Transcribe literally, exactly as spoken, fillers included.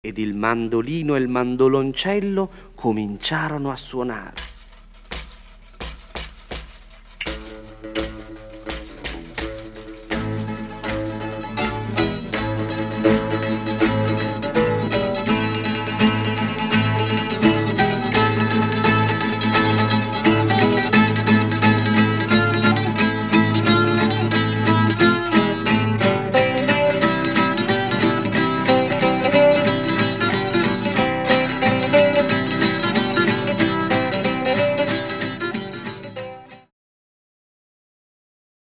ed il mandolino e il mandoloncello cominciarono a suonare.